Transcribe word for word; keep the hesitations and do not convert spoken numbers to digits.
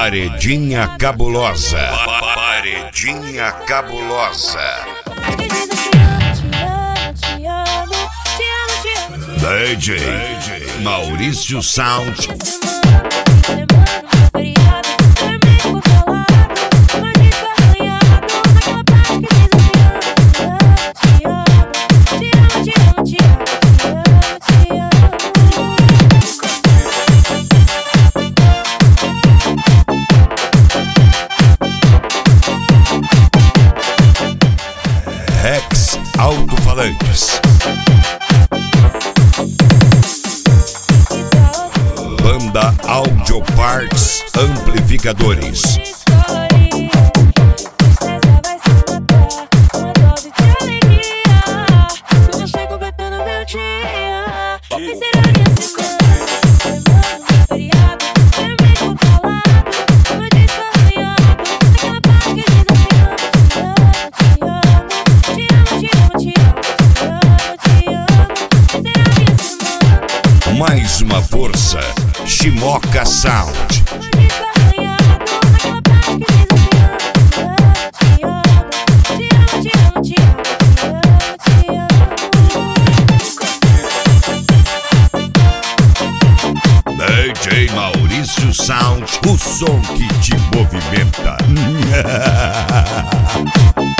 Paredinha Cabulosa. Paredinha Cabulosa. D J Maurício Sound. Rex Alto-Falantes. Banda Audio Parts Amplificadores. Mais uma força, Shimoka Sound. D J Maurício Sound, o som que te movimenta.